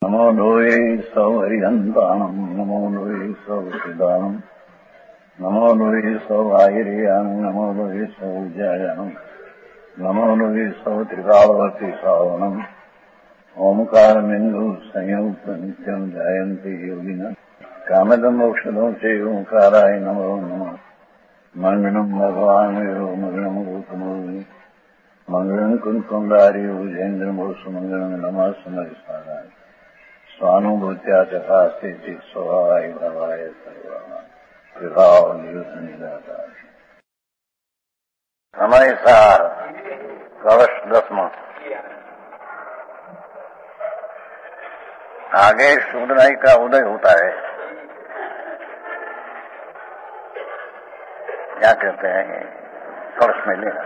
नमो लोये सौहरिहन्ताणम् नमो लोये सौहृदानम् नमो लोये सौभागिर्यानम् नमो लोये सौजायानम् नमो लोये सौत्रिकावती सावनम् ओंकारमिन्दु संयुक्त नित्यम् जायन्ति योगिनः कामदम् मोक्षदम् च ओंकाराय नमो नमः मङ्गलम् भगवान् वीरो मङ्गलम् रूपमोहि मङ्गलम् कुन्कुण्डारि भुजेन्द्रमोसु मङ्गलम् नमः समरिसाराय स्वानुभूत्या चकास्ते स्वभावाय भवाय विभाव निदाता समय सार कवच 10वां। आगे शूद्राई का उदय होता है। क्या कहते हैं कवच में लेना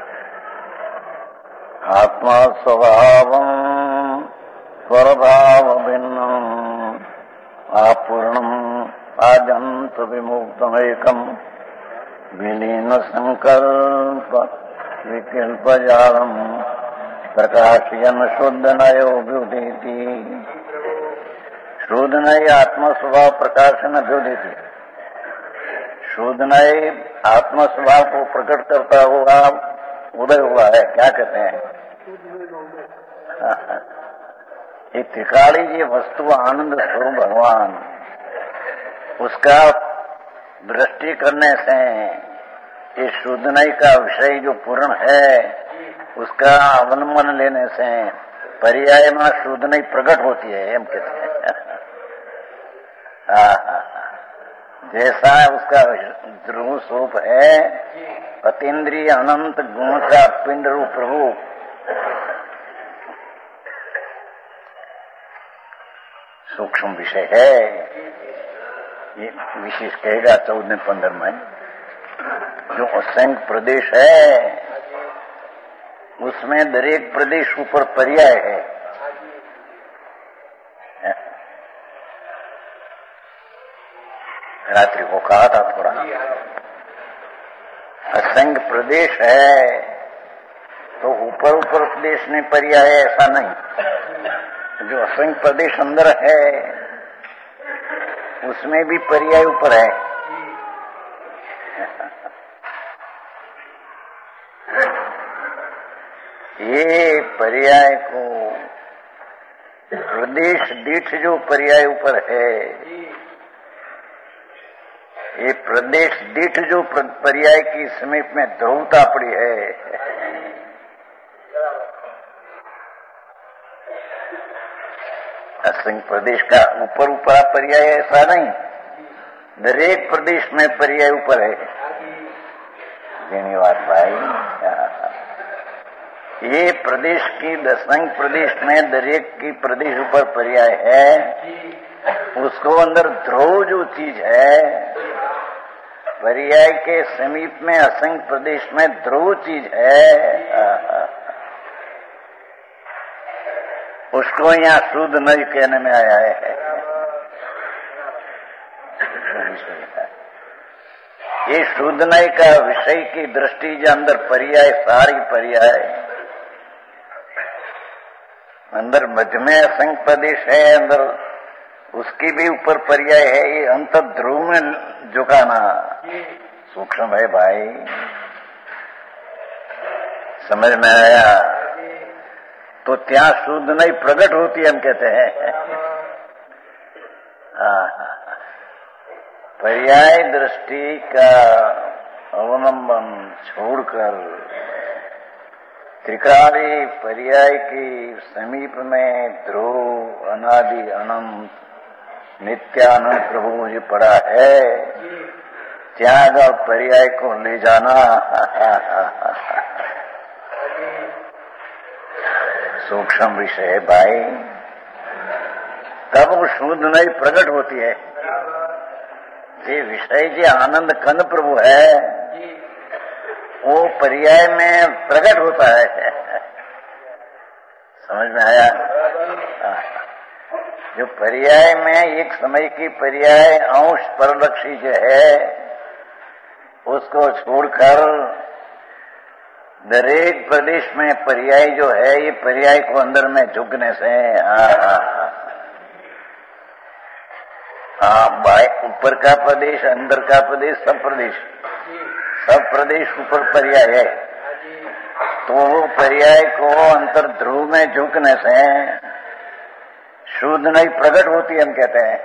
आत्मा स्वभावम् स्वरभाव भिन्नम् आपूर्णम् आजंत विमुक्तमेकम् विलीन संकल्प विकल्पजालम् प्रकाशयन् शुद्धनयो व्युदिति। शुद्धनय आत्म स्वभाव प्रकाशन व्युदिति। शुद्धनय आत्म स्वभाव को प्रकट करता हुआ उदय हुआ है। क्या कहते हैं ये त्रिकाली जी वस्तु आनंद स्वरूप भगवान, उसका दृष्टि करने से ये शुद्धनय का विषय जो पूर्ण है उसका अवलंबन लेने से पर्याय में शुद्धनय प्रकट होती है। हम कहते हैं जैसा उसका ध्रुव स्वरूप है अतीन्द्रिय अनंत गुण का पिंड रूप प्रभु सूक्ष्म विषय है। ये विशेष कहेगा 14-15 में जो असंख्य प्रदेश है उसमें दरेक प्रदेश ऊपर पर्याय है। रात्रि को कहा था थोड़ा असंख्य प्रदेश है तो ऊपर प्रदेश में पर्याय है ऐसा नहीं। जो असंख्य प्रदेश अंदर है उसमें भी पर्याय ऊपर है। ये पर्याय को प्रदेश दीठ जो पर्याय ऊपर है, ये प्रदेश दीठ जो पर्याय की समीप में ध्रुवता पड़ी है। असंख्य प्रदेश का ऊपर ऊपर पर्याय ऐसा नहीं, दरेक प्रदेश में पर्याय ऊपर है। धन्यवाद भाई। ये प्रदेश की असंख्य प्रदेश में दरेक की प्रदेश ऊपर पर्याय है। उसको अंदर ध्रुव जो चीज है पर्याय के समीप में असंख्य प्रदेश में ध्रुव चीज है उसको यहाँ शुद्ध नहीं कहने में आया है। ये शुद्ध नहीं का विषय की दृष्टि जो अंदर पर्याय सारी पर्याय अंदर मध्य में असंख्य प्रदेश है, अंदर उसकी भी ऊपर पर्याय है। ये अंत ध्रुव में झुकाना सूक्ष्म है भाई। समझ में आया तो ત્યાં शुद्ध नहीं प्रकट होती हम कहते हैं। पर्याय दृष्टि का अवलंबन छोड़कर त्रिकाली पर्याय की समीप में ध्रुव अनादि अनंत नित्यानंद प्रभु जी पड़ा है। त्याग और पर्याय को ले जाना सूक्ष्म विषय है भाई। तब वो शुद्ध नहीं प्रकट होती है। ये विषय जो आनंद कंद प्रभु है वो पर्याय में प्रकट होता है। समझ में आया? जो पर्याय में एक समय की पर्याय अंश परलक्षी जो है उसको छोड़कर दरेक प्रदेश में पर्याय जो है ये पर्याय को अंदर में झुकने से ऊपर का प्रदेश, अंदर का प्रदेश, सब प्रदेश ऊपर पर्याय है। तो वो पर्याय को अंतर ध्रुव में झुकने से शुद्ध नहीं प्रकट होती, हम कहते हैं।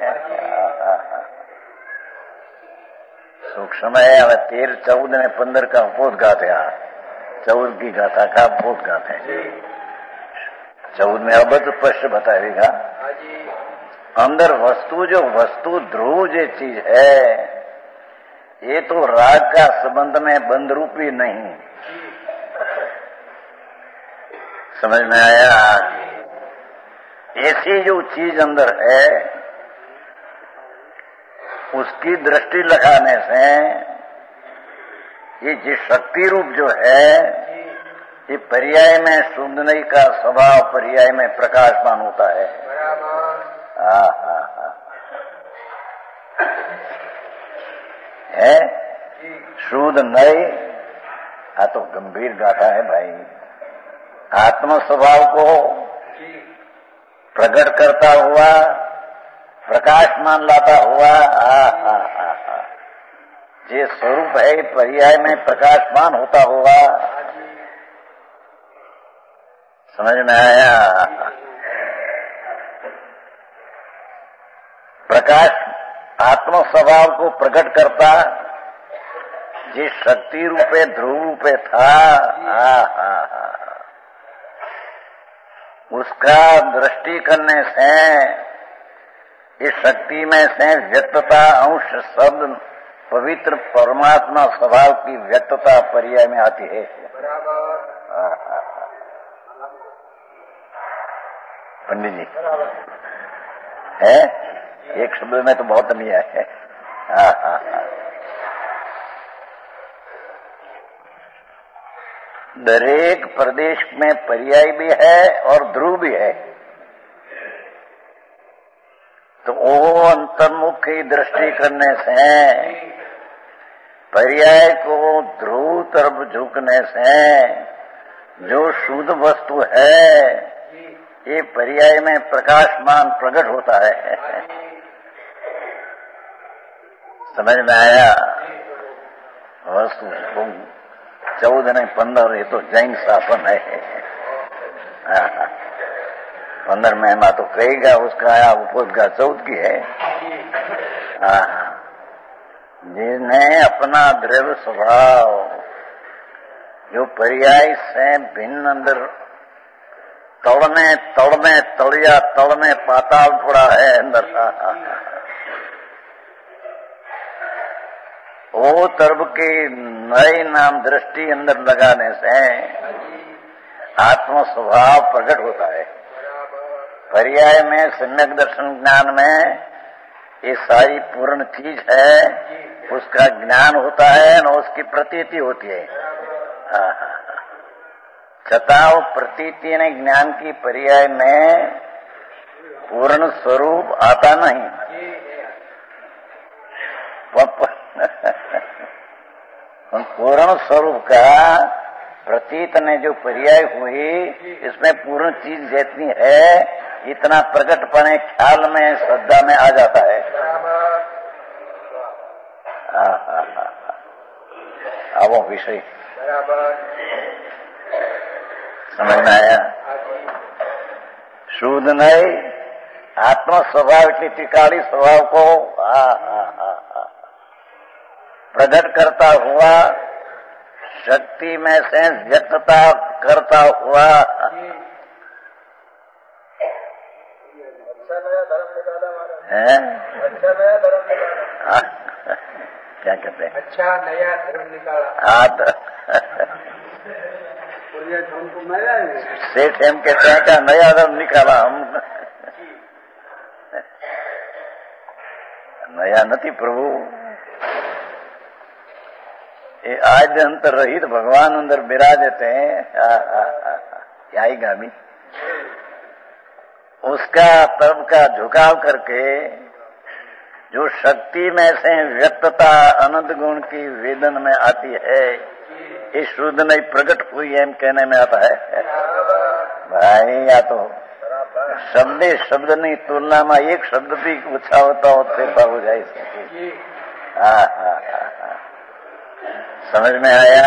सूक्ष्म है। હવે 13, 14 અને 15 का उपोद्घात है। 14 की गाथा का उपोद्घात है। 14 में अब स्पष्ट बताएगा अंदर वस्तु, जो वस्तु ध्रुव जो चीज है, ये तो राग का संबंध में बंध रूपी नहीं। समझ में आया? ऐसी जो चीज अंदर है उसकी दृष्टि लगाने से ये जिस शक्ति रूप जो है, ये पर्याय में शुद्धनई का स्वभाव पर्याय में प्रकाशमान होता है। है शुद्ध नई। तो गंभीर गाथा है भाई। आत्म स्वभाव को प्रकट करता हुआ, प्रकाशमान लाता हुआ, ये स्वरूप है पर्याय में प्रकाशमान होता हुआ। समझ में आया? प्रकाश आत्म स्वभाव को प्रकट करता जिस शक्ति रूपे ध्रुव रूपे था, उसका दृष्टि करने से इस शक्ति में से व्यक्तता अंश शब्द पवित्र परमात्मा स्वभाव की व्यक्तता पर्याय में आती है। पंडित जी है, एक शब्द में तो बहुत लिया है। दरेक प्रदेश में पर्याय भी है और ध्रुव भी है। तो वो अंतर्मुखी दृष्टि करने से, पर्याय को ध्रुव तरफ झुकने से जो शुद्ध वस्तु है, ये पर्याय में प्रकाशमान प्रकट होता है। समझ में आया? वस्तु 14 ने 15, ये तो जैन शासन है। 15 महिमा तो कहेगा, उसका उपोद्घात 14 की है। जिन्हें अपना द्रव्य स्वभाव जो पर्याय से भिन्न अंदर तड़ में तड़िया, तड़ में पाताल पड़ा है अंदर, वो तरब की नई नाम दृष्टि अंदर लगाने से आत्म स्वभाव प्रकट होता है। पर्याय में सम्यक दर्शन ज्ञान में ये सारी पूर्ण चीज है, उसका ज्ञान होता है और उसकी प्रतीति होती है। छताओ प्रतीति ने ज्ञान की पर्याय में पूर्ण स्वरूप आता नहीं। पूर्ण स्वरूप का प्रतीत ने जो पर्याय हुई, इसमें पूर्ण चीज जितनी है इतना प्रकटपने ख्याल में, श्रद्धा में आ जाता है। अब वो विषय समझ में आया? शुद्ध नहीं आत्म स्वभाव की त्रिकाली स्वभाव को प्रकट करता हुआ, शक्ति में से व्यक्तता करता हुआ। है? क्या कहते हैं? अच्छा नया धर्म निकाला। सेठ हम कहते हैं क्या नया धर्म निकाला हम? नया नहीं प्रभु, ये आज अंतर रहित भगवान अंदर विराजते हैं। यही गामी उसका तब का झुकाव करके जो शक्ति में से व्यक्तता अनंत गुण की वेदन में आती है, ये शुद्ध नहीं प्रकट हुई है कहने में आता है भाई। या तो શબ્દે શબ્દની તુલનામાં એક શબ્દ બી ઓછા હોતા હોત ફેરફાર हो जाए इसमें। हाँ हाँ हाँ, समझ में आया?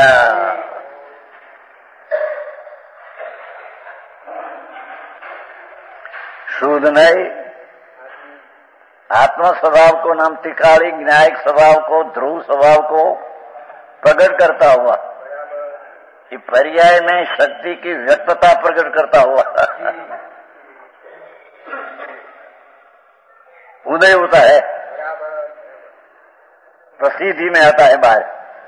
शुद्ध नहीं, आत्मा स्वभाव को नाम तिकाड़ी, न्यायिक स्वभाव को, ध्रुव स्वभाव को प्रकट करता हुआ, कि पर्याय में शक्ति की व्यक्तता प्रकट करता हुआ उदय होता है, प्रसिद्धि में आता है बाहर।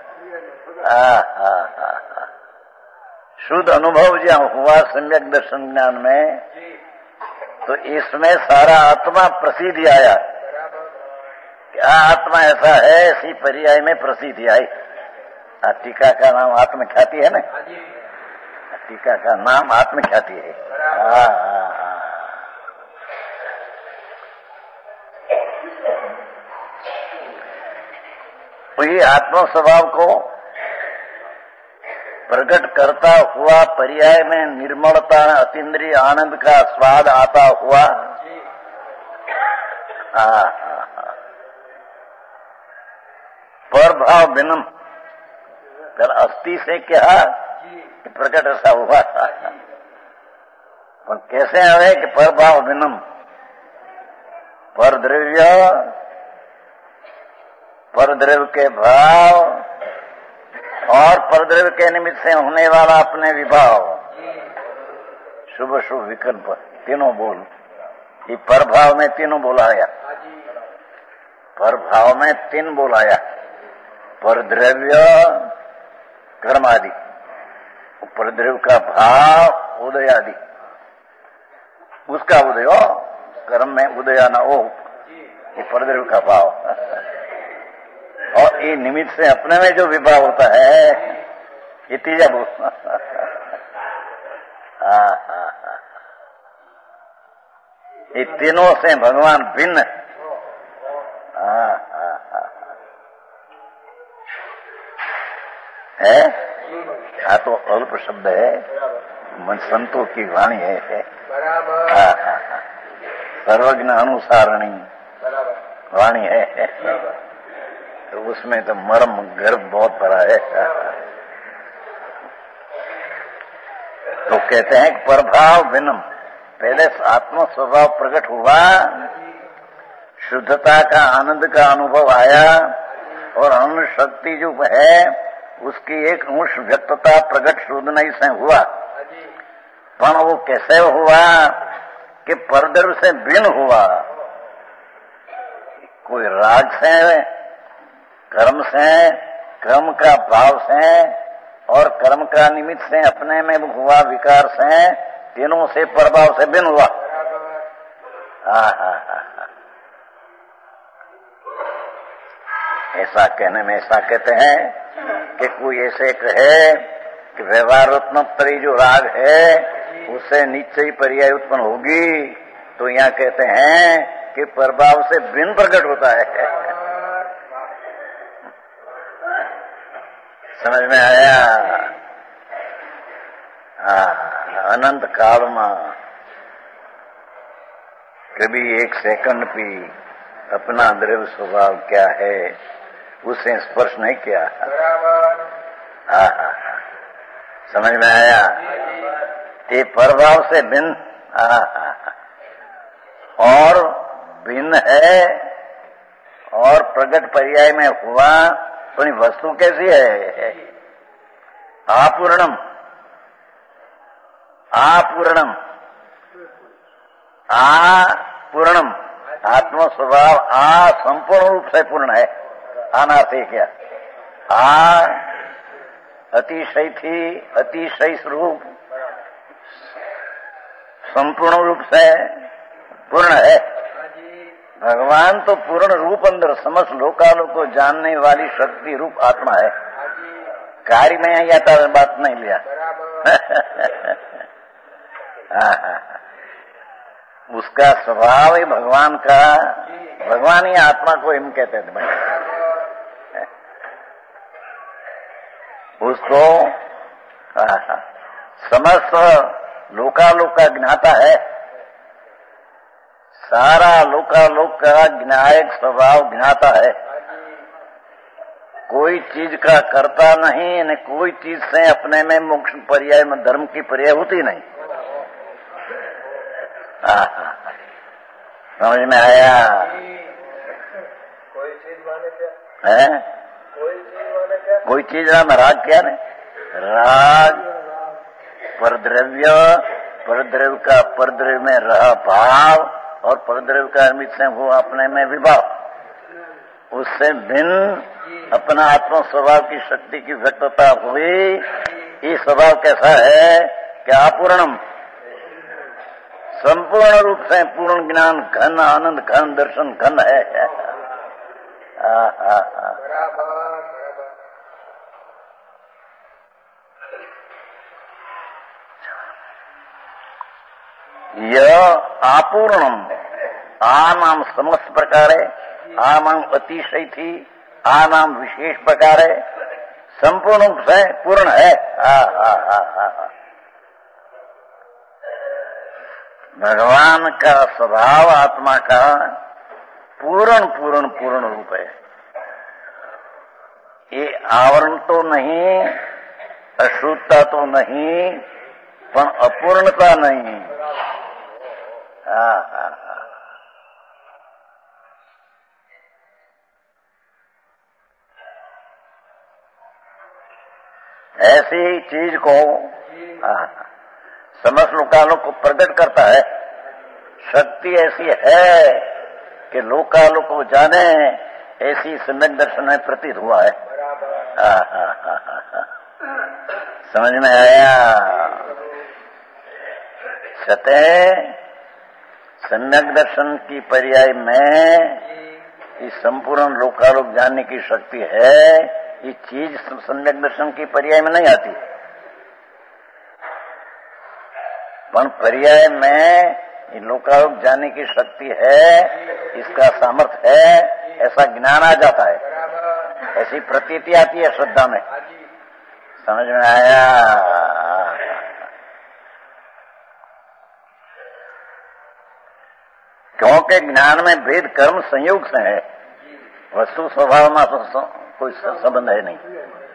शुद्ध अनुभव जहाँ हुआ सम्यक दर्शन ज्ञान में, तो इसमें सारा आत्मा प्रसिद्धि आया। क्या आत्मा ऐसा है, ऐसी पर्याय में प्रसिद्धि आई। टीका का नाम आत्मख्याति है ना, टीका का नाम आत्मख्याति है। वही आत्म स्वभाव को प्रकट करता हुआ पर्याय में निर्मलता, अतीन्द्रिय आनंद का स्वाद आता हुआ, पर भाव भिन्नम, कल अस्थि से क्या कि प्रकट ऐसा हुआ था, पर कैसे आवे कि पर भाव भिन्नम, पर द्रव्य के भाव और परद्रव्य के निमित्त से होने वाला अपने विभाव, शुभ शुभ विकल्प तीनों बोल, ये पर भाव में तीनों बोलाया, पर भाव में तीन बोलाया, पर द्रव्य कर्म आदि, परद्रव्य का भाव उदय आदि, उसका उदय हो, कर्म में उदय न हो, ये परद्रव्य का भाव, और ये निमित्त से अपने में जो विभाव होता है, ये तीजा बोल। ये तीनों से भगवान भिन्न है। हाँ, तो अल्प शब्द है, मन संतों की वाणी है। सर्वज्ञ अनुसारणी वाणी है, तो उसमें तो मर्म गर्भ बहुत बड़ा है। तो कहते हैं कि प्रभाव भिन्नम, पहले आत्म स्वभाव प्रकट हुआ, शुद्धता का आनंद का अनुभव आया, और अन्न शक्ति जो है उसकी एक अंश व्यक्तता प्रकट शुद्ध नहीं से हुआ, पर वो कैसे हुआ कि परद्रव्य से भिन्न हुआ, कोई राग से, कर्म से, कर्म का भाव से और कर्म का निमित्त से अपने में हुआ विकार से, तीनों से प्रभाव से भिन्न हुआ। ऐसा कहने में ऐसा कहते हैं कि कोई ऐसे कहे कि व्यवहारोत्तरी जो राग है उससे निश्चय ही पर्याय उत्पन्न होगी, तो यहाँ कहते हैं कि प्रभाव से भिन्न प्रकट होता है। समझ में आया? अनंत काल में कभी एक सेकंड भी अपना द्रव्य स्वभाव क्या है उसे स्पर्श नहीं किया। समझ में आया? ये प्रभाव से भिन्न और भिन्न है, और प्रकट पर्याय में हुआ, तो वस्तु कैसी है? आपूर्णम, आपूर्णम, आपूर्णम, आत्म स्वभाव संपूर्ण रूप से पूर्ण है। अनार्थ क्या? अतिशय थी, अतिशय स्वरूप संपूर्ण रूप से पूर्ण है। भगवान तो पूर्ण रूप अंदर समस्त लोकालों को जानने वाली शक्ति रूप आत्मा है। कार्य में यहाँ आता बात नहीं लिया। उसका स्वभाव ही भगवान का, भगवान ही आत्मा को हम कहते थे। उसको समस्त लोकालोक का ज्ञाता है, सारा लोकालोक का ज्ञायक स्वभाव ज्ञाता है, कोई चीज का करता नहीं न कोई चीज से अपने में मोक्ष पर्याय में धर्म की पर्याय होती नहीं। समझ में आया? कोई चीज माने क्या है? कोई चीज राम राग क्या नहीं? राग परद्रव्य, परद्रव्य का परद्रव्य में रहा भाव और परद्रव्य का अमित से वो अपने में विभाव, उससे भिन्न अपना आत्म स्वभाव की शक्ति की व्यक्तता हुई। ये स्वभाव कैसा है कि अपूर्णम, संपूर्ण रूप से पूर्ण ज्ञान घन, आनंद घन, दर्शन घन है। यह अपूर्णम आ नाम समस्त प्रकार है, आ नाम अतिशय थी, आ नाम विशेष प्रकार है, संपूर्ण रूप से पूर्ण है। भगवान का स्वभाव आत्मा का पूर्ण पूर्ण पूर्ण रूप है। ये आवरण तो नहीं, अशुद्धता तो नहीं, पर अपूर्णता नहीं। ऐसी चीज को समस्त लोकालोक को प्रकट करता है। शक्ति ऐसी है कि लोकालोक को जाने, ऐसी सम्यक दर्शन में प्रतीत हुआ है। समझ में आया? सतह सम्यक दर्शन की पर्याय में इस संपूर्ण लोकालोक जानने की शक्ति है। ये चीज सम्यक दर्शन की पर्याय में नहीं आती, पर पर्याय में लोकालोक जानने की शक्ति है, इसका सामर्थ्य है, ऐसा ज्ञान आ जाता है, ऐसी प्रतीति आती है श्रद्धा में। समझ में आया? क्योंकि ज्ञान में भेद कर्म संयोग से है, वस्तु स्वभाव में तो कोई संबंध है नहीं।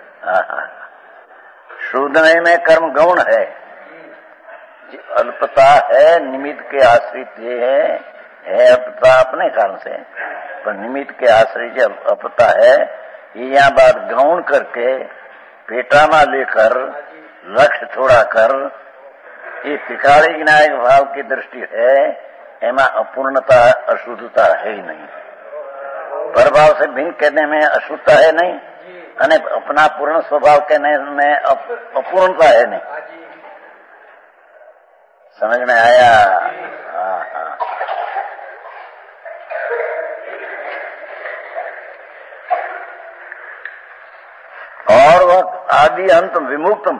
शूद्र में कर्म गौण है, अल्पता है, निमित्त के आश्रित ये है अल्पता अपने कारण से, पर निमित्त के आश्रित जो अल्पता है, ये यहाँ बात गौण करके पेटाना लेकर लक्ष्य छोड़ा कर ये त्रिकाली विनायक भाव की दृष्टि है, एमा अपूर्णता अशुद्धता है ही नहीं। प्रभाव से भिन्न कहने में अशुद्धता है नहीं, અને अपना पूर्ण स्वभाव कहने में अपूर्णता है नहीं। समझ में आया? और वह आदि अंत विमुक्तम।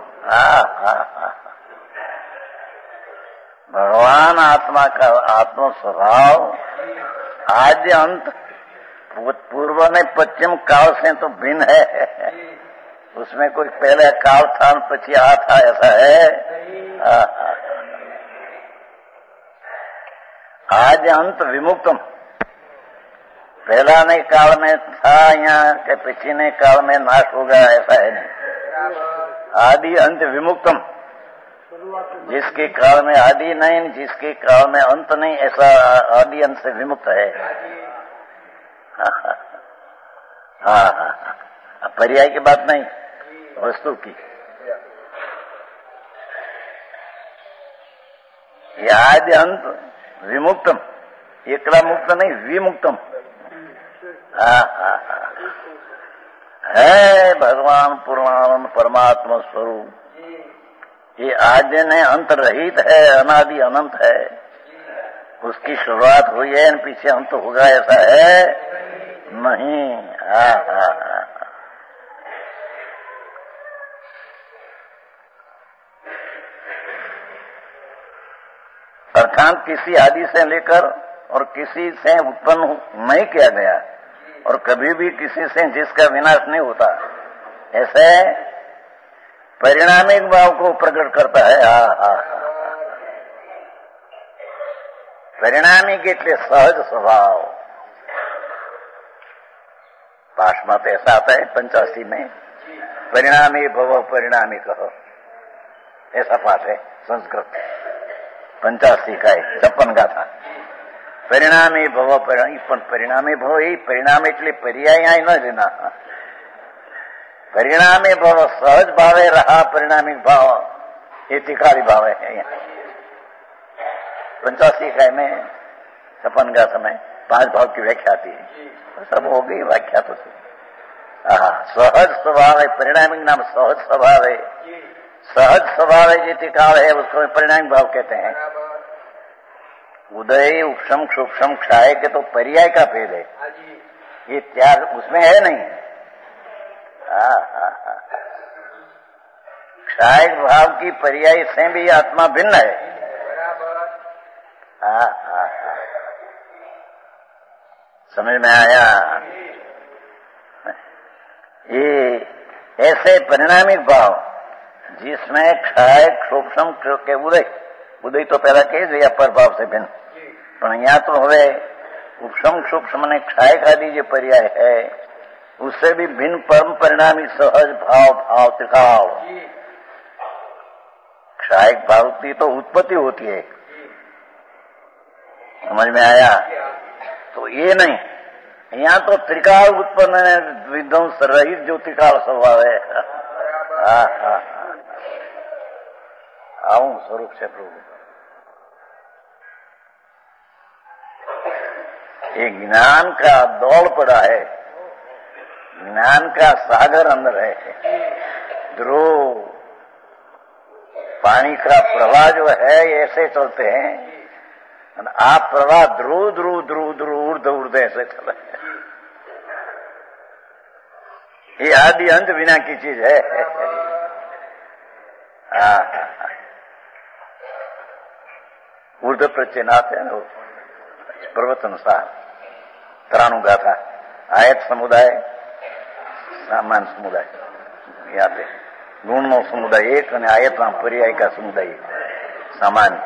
भगवान आत्मा का आत्म स्वभाव आद्य अंत पूर्व में पश्चिम काल से तो भिन्न है, उसमें कोई पहले काल था पची आ था ऐसा है। आज अंत विमुक्तम, पहला नहीं काल में था यहाँ के पिछले काल में नाश होगा ऐसा है नहीं। आदि अंत विमुक्तम, जिसके काल में आदि नहीं, जिसके काल में अंत नहीं, ऐसा आदि अंत से विमुक्त है। पर्याय की बात नहीं, वस्तु की। ये आदि अंत विमुक्तम, एकला मुक्त नहीं, विमुक्तम है भगवान पूर्णानंद परमात्मा स्वरूप। ये आद्य ने अंत रहित है, अनादि अनंत है, उसकी शुरुआत हुई है, पीछे अंत होगा ऐसा है नहीं। अर्थात किसी आदि से लेकर और किसी से उत्पन्न नहीं किया गया और कभी भी किसी से जिसका विनाश नहीं होता, ऐसे परिणामिक भाव को प्रकट करता है। परिणामी એટલે सहज स्वभाव। पाठ में तो ऐसा आता है 85 में, परिणामी भव परिणामी कहो, ऐसा पाठ है संस्कृत 85 का है, 56 का था। परिणामी भव परिणामी भव यही परिणाम એટલે पर्याय न लेना। परिणामी भव सहज भावे रहा परिणामी भाव, ये तिकारी भाव है। यहाँ 85 इकाई में 56 का समय 5 भाव की व्याख्या आती है, तो सब हो गई व्याख्या तो। सहज स्वभाव है, परिणामी नाम सहज स्वभाव है। सहज स्वभाव है जो तिकाल है उसको परिणामी भाव कहते हैं। उदय उपशम सूक्ष्म क्षाय के तो पर्याय का भेद है, ये त्याग उसमें है नहीं। क्षाय भाव की पर्याय से भी आत्मा भिन्न है। समझ में आया? ये ऐसे परिणामिक भाव जिसमें क्षाय सूक्ष्म के उदय तो पहला कह दिया पर भाव से भिन्न, पर यहाँ तो हवे उपशम सूक्ष्म ने क्षाय का दीजिए पर्याय है, उससे भी भिन्न परम परिणामी सहज भाव भाव त्रिकाल। क्षाय भाव की तो उत्पत्ति होती है, समझ में आया? तो ये नहीं, यहाँ तो त्रिकाल उत्पन्न है, विध्वंस रहित जो त्रिकाल स्वभाव है। आऊं स्वरूप से प्रभु, ये ज्ञान का दौड़ पड़ा है, ज्ञान का सागर अंदर है। ध्रुव पानी का प्रवाह जो है ऐसे चलते हैं, आप प्रवाह ध्रुव ध्रुव ध्रुव ध्रुव ऊर्ध ऊर्ध ऐसे चले। ये आदि अंत बिना की चीज है। ऊर्ध प्रत्यनाथ है ना, पर्वत अनुसार तरानु गाथा, आयत समुदाय सामान्य समुदाय, याद है गुण नो समुदाय एक અને आयत पर्याय का समुदाय सामान्य।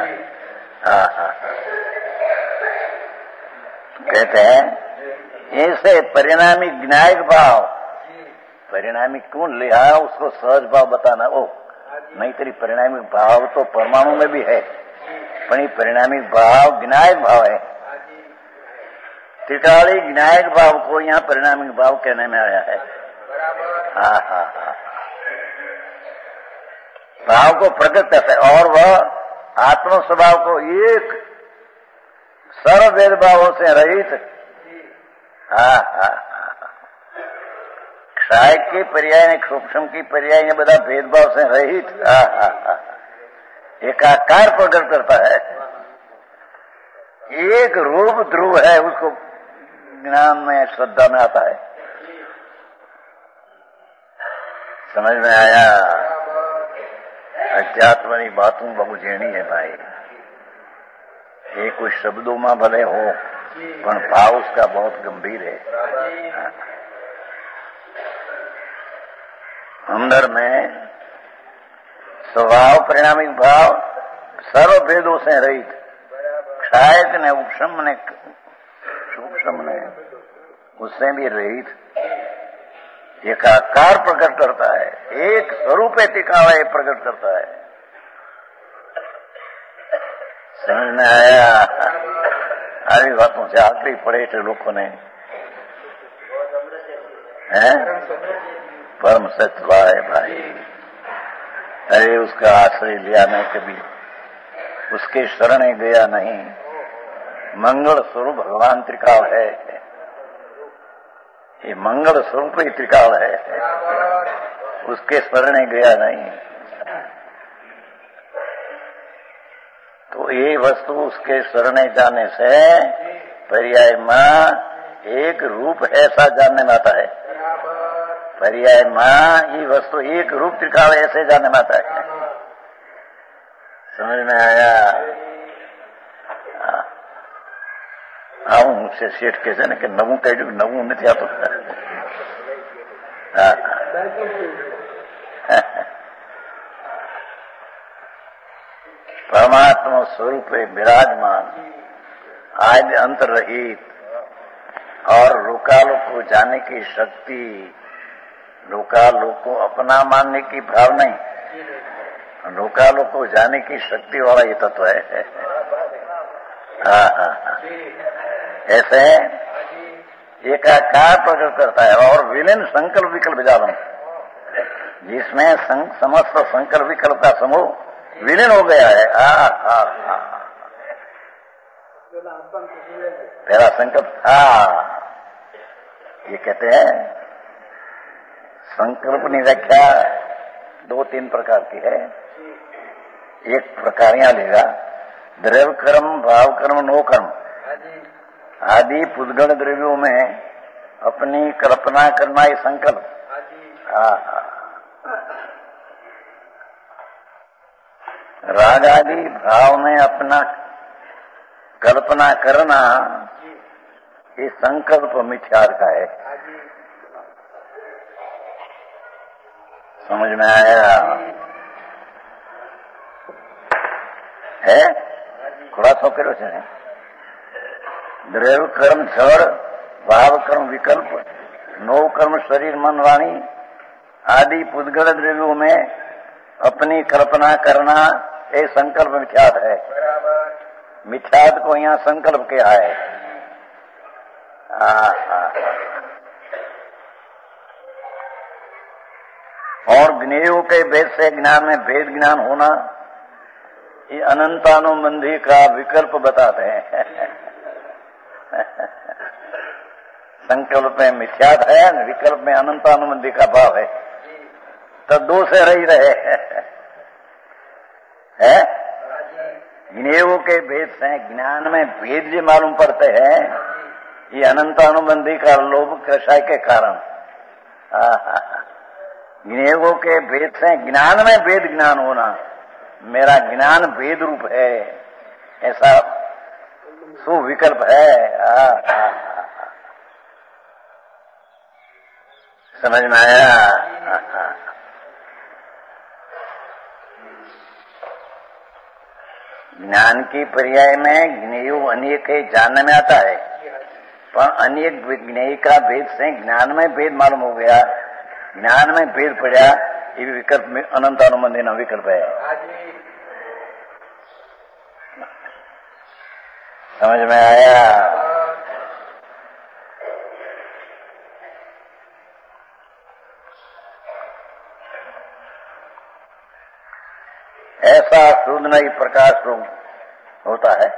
कहते हैं ऐसे परिणामी ज्ञायक भाव, परिणामी क्यों लिया उसको सहज भाव बताना। ओ नहीं, तेरी परिणामी भाव तो परमाणु में भी है, पर ये परिणामी भाव ज्ञायक भाव है। त्रिकाली ज्ञायक भाव को यहाँ परिणामी भाव कहने में आया है। भाव को प्रकट करता है और वह आत्म स्वभाव को एक सर्व भेदभावों से रहित, क्षाय के पर्याय ने सूक्ष्म की पर्याय ने बता भेदभाव से रहित एकाकार प्रकट करता है। एक रूप ध्रुव है, उसको ज्ञान में श्रद्धा में आता है। समझ में आया? अध्यात्म की बातों बहु झेणी है भाई, ये कुछ शब्दों में भले हो पर भाव उसका बहुत गंभीर है। अंदर में स्वभाव परिणामिक भाव सर्व भेदों से रहित, क्षायक ने उपशम ने सूक्ष्म ने उससे भी रहित एकाकार प्रकट करता है, एक स्वरूप टिकावा प्रकट करता है। समझ में आया? આવી बातों से आखिरी पड़े थे लोगों ने, परम सत्य है भाई। अरे उसका आश्रय लिया नहीं कभी, उसके शरण गया नहीं। मंगल स्वरूप भगवान त्रिकाल है, ये मंगल स्वरूप ही त्रिकाल है, उसके शरण गया नहीं। तो ये वस्तु उसके शरण जाने से पर्याय में एक रूप ऐसा जानने में आता है। पर्याय में ये वस्तु एक रूप त्रिकाल ऐसे जानने में आता है। समझ में आया? आऊं से सेठ के છે ને કે નવું કાઢ્યું, નવું નથી આતો। परमात्मा स्वरूप विराजमान आदि अंत रहित और लोकालोक को जाने की शक्ति, लोकालोक को अपना मानने की भाव नहीं, लोकालोक को जाने की शक्ति वाला ये तत्व है। हाँ हाँ हाँ, ऐसे एकाकार प्रकट करता है। और विलीन संकल्प विकल्प जालम, जिसमें समस्त संकल्प विकल्प का समूह विलीन हो गया है। पहला संकल्प था, ये कहते हैं संकल्प की व्याख्या 2-3 प्रकार की है। एक प्रकार यहां लेगा, द्रव्य कर्म, भाव कर्म, नो कर्म आदि पुद्गल द्रव्यों में अपनी कल्पना करना ये संकल्प। राग आदि भाव में अपना कल्पना करना ये संकल्प मिथ्यार का है। समझ में आया है? खुलासा करो से द्रव्य कर्म जड़, भाव कर्म विकल्प, नौ कर्म शरीर मन वाणी आदि पुद्गल द्रव्यों में अपनी कल्पना करना ये संकल्प मिथ्यात है। मिथ्यात को यहाँ संकल्प किया है। और ज्ञेयों के भेद से ज्ञान में भेद ज्ञान होना ये अनंतानुबंधी का विकल्प बताते हैं। संकल्प में मिथ्यात है, विकल्प में अनंतानुबंधी का भाव है, तो दो से रही रहे है। ज्ञेयों के भेद से ज्ञान में भेद जो मालूम पड़ते हैं, ये अनंतानुबंधी का लोभ कषाय के कारण। ज्ञेयों के भेद से ज्ञान में भेद ज्ञान होना, मेरा ज्ञान भेद रूप है, ऐसा सुविकल्प है। समझ में आया? ज्ञान की पर्याय में ज्ञेय अनेक है, जानने में आता है, पर अनेक ज्ञेय का भेद से ज्ञान में भेद मालूम हो गया, ज्ञान में भेद पड़ा, ये विकल्प में अनंत अनुबंधी न विकल्प है। समझ में आया? ऐसा शुद्ध नहीं प्रकाश रूप होता है।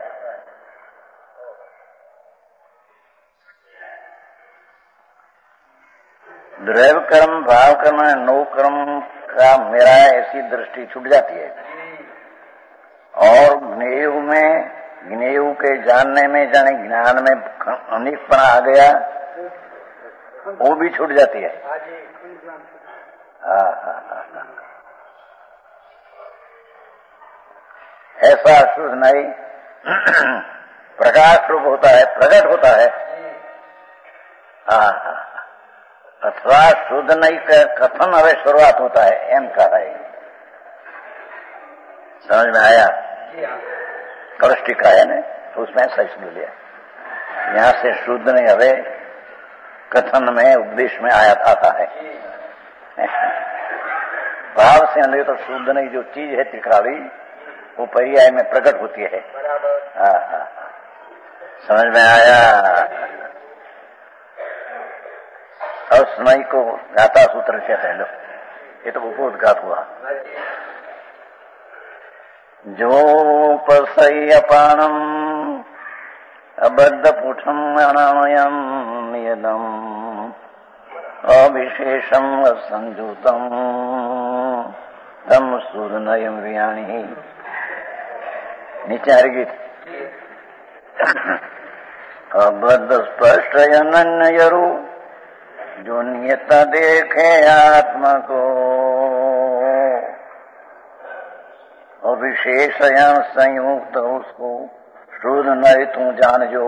द्रव्य कर्म, भाव कर्म, नो कर्म का मेरा ऐसी दृष्टि छूट जाती है, और ज्ञेय में, ज्ञेय के जानने में, जाने ज्ञान में अनेकपना आ गया, वो भी छूट जाती है। ऐसा शुद्ध नहीं प्रकाश रूप होता है, प्रकट होता है। अथवा शुद्ध नहीं कथन हवे शुरुआत होता है, एम कहा है। समझ में आया? कलष्टिका है ना, तो उसमें सही सुन लिया। यहाँ से शुद्ध नहीं हवे कथन में, उपदेश में आया आता है। भाव से अंदर तो शुद्ध नहीं जो चीज है त्रिकाली, वो पर्याय में प्रकट होती है। समझ में आया? और स्मय को गाथा सूत्र कहते हैं। ये तो उपोद्घात हुआ। जो पसई अपानम अबद्ध पुठम अनामयम नियदम अविशेषम असंजुतम तम सूर्णयम व्याणी। नीचे गीत अबद्ध स्पष्ट अनन्यरू जो नियत देखे आत्मा को, अविशेषयन संयुक्त उसको शुद्ध नहीं तू जान जो।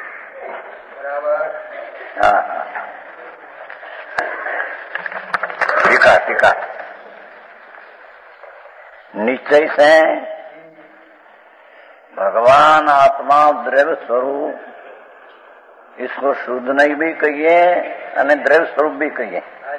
टीका टीका निश्चय से भगवान आत्मा द्रव्य स्वरूप, इसको शुद्ध नहीं भी कहिए અને द्रव्य स्वरूप भी कहिए।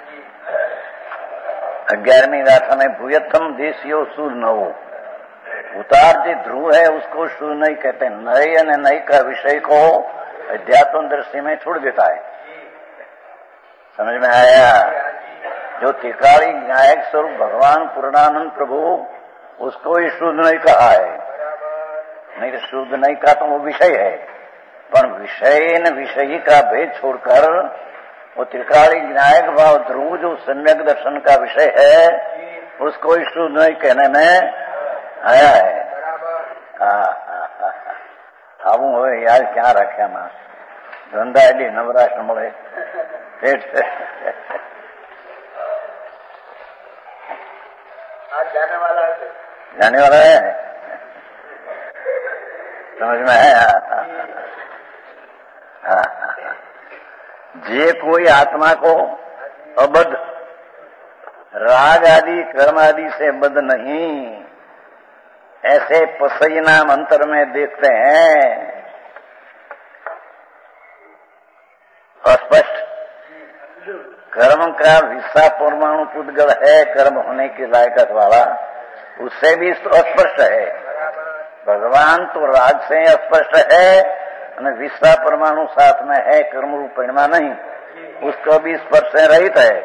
11वीं गाथा में भूयत्थम देशियो शुद्ध न हो, उतार जो ध्रुव है उसको शुद्ध नहीं कहते। नए અને नई का विषय को अध्यात्म दृष्टि में छोड़ देता है। समझ में आया? जो त्रिकाली न्यायिक स्वरूप भगवान पूर्णानंद प्रभु, उसको ही शुद्ध नहीं कहा है। नहीं तो शुद्ध नहीं का तो वो विषय है, पर विषय न विषयी का भेद छोड़कर वो त्रिकाली न्यायिक भाव ध्रुव जो सम्यक दर्शन का विषय है, उसको ही शुद्ध नहीं कहने में आया है। આવું હોય યાર, ક્યાં રાખ્યા માં ધંધા એલી નવરાશ ન મળે પેટ जाने वाला है। समझ में है? जे कोई आत्मा को अबद्ध राग आदि कर्म आदि से बद्ध नहीं, ऐसे पसई नाम अंतर में देखते हैं। अस्पष्ट कर्म का हिस्सा परमाणु पुद्गल है, कर्म होने की लायकत वाला, उससे भी अस्पष्ट है। भगवान तो राग से अस्पष्ट है और विस्सा परमाणु साथ में है, कर्म रूप परिणा नहीं, उसको भी स्पर्श से रहित है।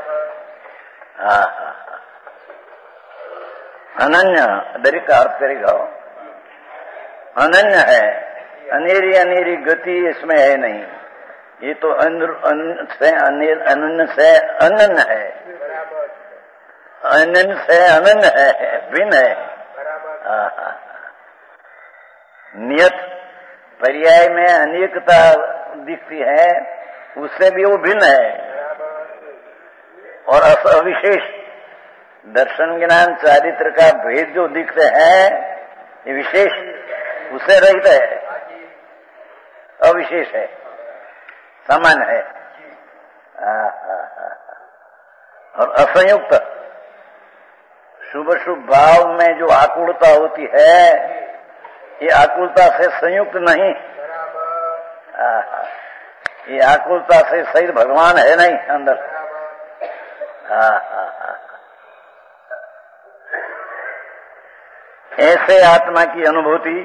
अनन्य दरिक का अर्थ करेगा, अनन्य है, अनेरी अनेरी गति इसमें है नहीं। ये तो अनन्य से अनन्य है, अनन्य से अनन्य है, भिन्न है। नियत पर्याय में अनेकता दिखती है, उससे भी वो भिन्न है। और अविशेष दर्शन ज्ञान चारित्र का भेद जो दिखते हैं, ये विशेष उससे रहित है, अविशेष है, समान है। और असंयुक्त शुभ शुभ भाव में जो आकुलता होती है, ये आकुलता से संयुक्त नहीं, ये आकुलता से सहित भगवान है नहीं अंदर। ऐसे आत्मा की अनुभूति,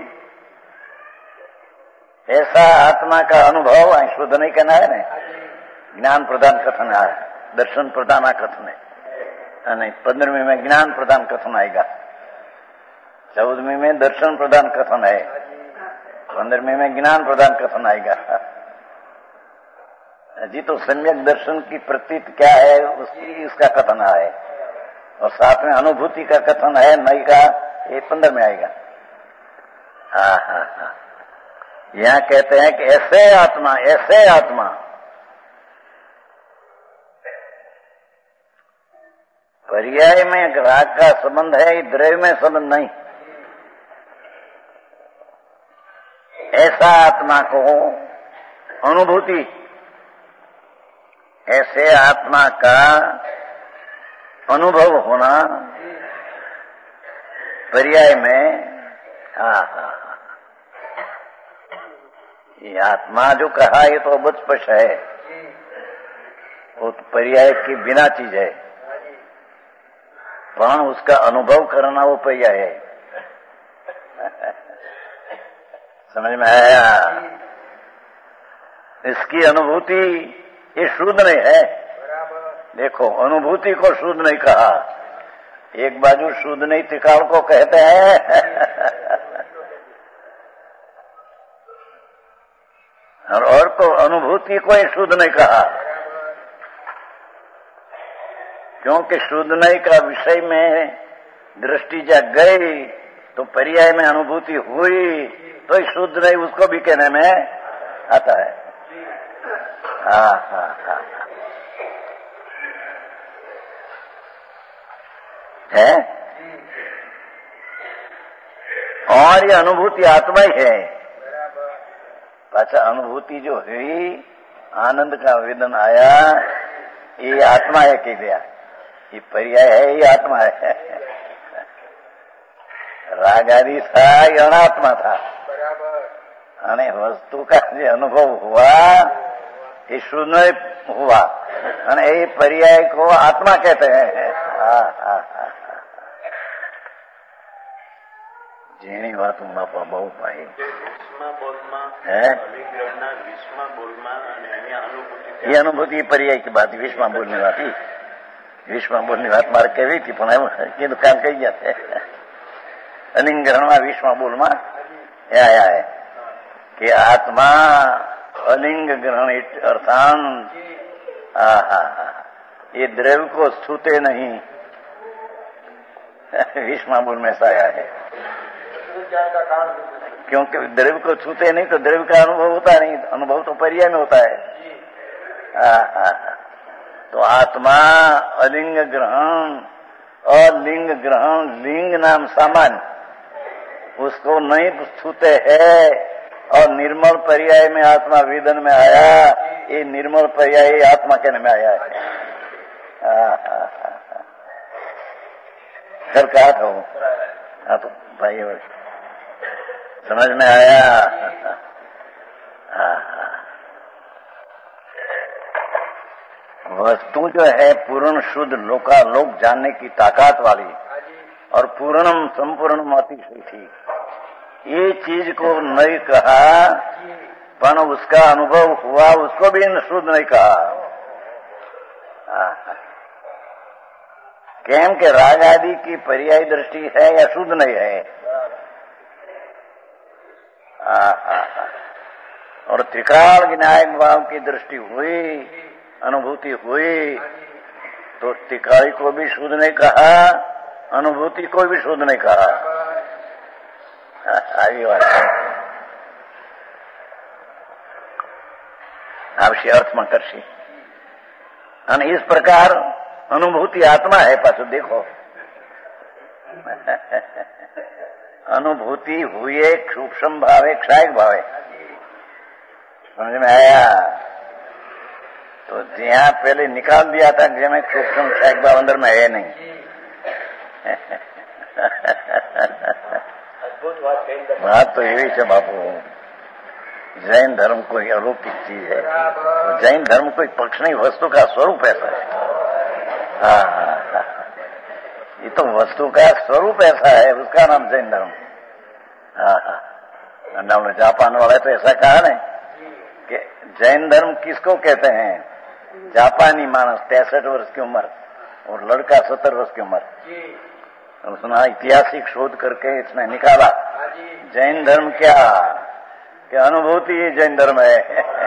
ऐसा आत्मा का अनुभव शुद्ध नहीं कहना है ना, ज्ञान प्रदान कथन है, दर्शन प्रदान कथन है। 15वीं में ज्ञान प्रदान कथन आएगा, 14वीं में दर्शन प्रदान कथन है, 15वीं में ज्ञान प्रदान कथन आएगा। जी तो सम्यक दर्शन की प्रतीत क्या है उसकी इसका कथन है, और साथ में अनुभूति का कथन है नई का, ये 15 में आएगा। यहाँ कहते हैं कि ऐसे आत्मा पर्याय में राग का संबंध है, द्रव्य में संबंध नहीं। ऐसा आत्मा को अनुभूति, ऐसे आत्मा का अनुभव होना पर्याय में, ये आत्मा जो कहा ये तो बहुत स्पष्ट है, वो तो पर्याय की बिना चीज है, पर उसका अनुभव करना वो पर्याय है। समझ में आया? इसकी अनुभूति ये शुद्ध नहीं है। देखो, अनुभूति को शुद्ध नहीं कहा, एक बाजू शुद्ध नहीं त्रिकाल को कहते हैं और तो अनुभूति को ही शुद्ध नहीं कहा, क्योंकि शुद्ध नहीं का विषय में दृष्टि जग गई तो पर्याय में अनुभूति हुई, तो शुद्ध नहीं उसको भी कहने में आता है। है और ये अनुभूति आत्मा ही है। अच्छा, अनुभूति जो हुई, आनंद का वेदन आया, ये आत्मा है कह दिया, ये पर्याय है, ये आत्मा है। राग आदि था ये अनात्मा था અને વસ્તુ का જે અનુભવ हुआ ये शून्य हुआ અને એ पर्याय को आत्मा कहते हैं। જેની વાત હું બાપા બહુ પાઈ ये अनुभूति पर्याय की बात विश्व बोलने बात ही विश्व बोलने बात मार कही थी પણ ये दुकान कही जाते अलिंग ग्रहण विश्व बोल में आया है कि आत्मा अलिंग ग्रहण अर्थान ये द्रव्य को छूते नहीं विश्व बोल में ऐसा आया है क्योंकि द्रव्य को छूते नहीं तो द्रव्य का अनुभव होता नहीं, अनुभव तो पर्याय में होता है। तो आत्मा अलिंग ग्रहण अलिंग ग्रहण लिंग नाम सामान्य उसको नहीं छूते है और निर्मल पर्याय में आत्मा वेदन में आया, ये निर्मल पर्याय आत्मा कहने में आया है। घर कहा था वो, हाँ तो भाई समझ में आया। वस्तु जो है पूर्ण शुद्ध लोकालोक जानने की ताकत वाली और पूर्णम संपूर्ण अतिशय थी, ये चीज को नहीं कहा पर उसका अनुभव हुआ उसको भी शुद्ध नहीं कहा। केम के राग आदि की पर्याय दृष्टि है या शुद्ध नहीं है। और त्रिकाल विनायक भाव की दृष्टि हुई अनुभूति हुई तो त्रिकाली को भी शुद्ध नहीं कहा, अनुभूति को भी शुद्ध नहीं कहा। આવી વાત આવશે અર્થમાં કરશે અને इस प्रकार अनुभूति आत्मा है। पाછું देखो अनुभूति हुई सूक्ष्म भावे क्षायक भावे समझ में आया। तो जहां पहले निकाल दिया था कि में सूक्ष्म क्षायक भाव अंदर में है नहीं। बात तो यही है बापू, जैन धर्म कोई अलौकिक चीज है। तो जैन धर्म कोई पक्ष नहीं, वस्तु का स्वरूप ऐसा है। हाँ, ये तो वस्तु का स्वरूप ऐसा है, उसका नाम जैन धर्म। हाँ, जापान वाले तो ऐसा कहा ना कि जैन धर्म किसको कहते हैं? जापानी मानस 63 वर्ष की उम्र और लड़का 70 वर्ष की उम्र, उसने ऐतिहासिक शोध करके इसने निकाला जैन धर्म क्या, कि अनुभूति ही जैन धर्म है।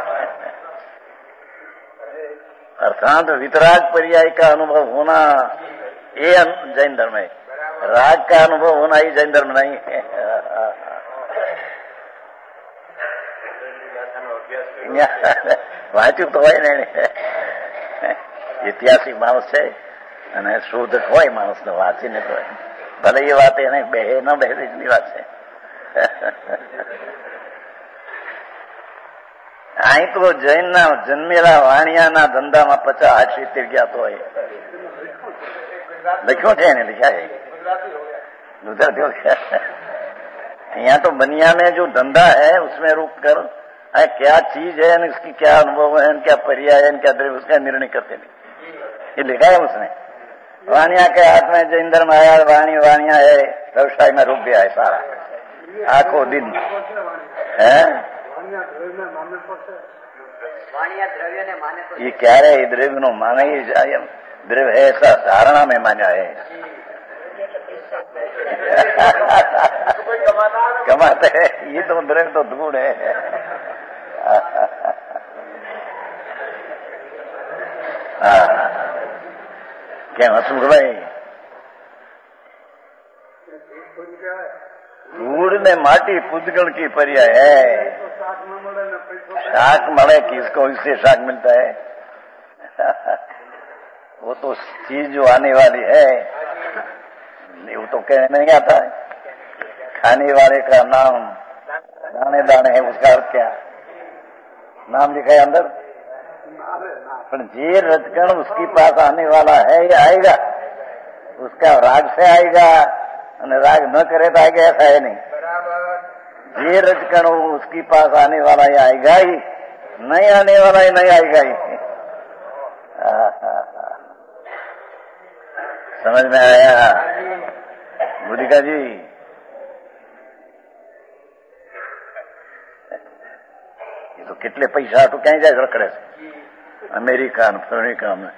अर्थात वितराग पर्याय का अनुभव होना ये जैन धर्म है, राग का अनुभव होना ही जैन धर्म नहीं है। વાંચ્યું તો હોય ને, ઐતિહાસિક માણસ છે અને શોધક હોય માણસને વાંચીને તો ભલે એ વાત એને બેહે ન બેહે એટલી વાત છે। અહીં તો જૈનના જન્મેલા વાણિયાના ધંધામાં 50-70 ગયા તો હોય લખ્યું છે એને, લખ્યા છે ગુજરાતી हो गया। यहाँ तो बनिया में जो धंधा है उसमें रुक कर क्या चीज है, इसकी क्या अनुभव है, क्या पर्याय है, क्या द्रव्य, उसका निर्णय करते नहीं। ये लिखा है उसने। वाणिया के हाथ में जैन धर्म आया, वाणिया है, व्यवसाय में रुक गया है सारा आखो दिन है। ये क्या रहे, द्रव्य नो माने ही द्रव्य है ऐसा धारणा में माना है। कमाते है ये तो द्रव्य तो धूड़ है। क्या हसूर भाई, धूड़ ने माटी पुद्गल की पर्याय है। शाक मरे किसको, इससे शाक मिलता है। वो तो चीज जो आने वाली है वो तो कहने नहीं आता है। खाने वाले का नाम दाने दाने है, उसका अर्थ क्या नाम लिखा है अंदर, पर जे रजकण उसके पास आने वाला है ये आएगा, उसका राग से आएगा અને રાગ ન करे तो आगे ऐसा है नहीं। ये रजकण उसके पास आने वाला ही आएगा ही, नहीं आने वाला ही नहीं आएगा ही। समझ में आया बुद्धिका जी? ये तो कितने पैसा तो कहीं जाए रखड़े से अमेरिका अमेरिका में।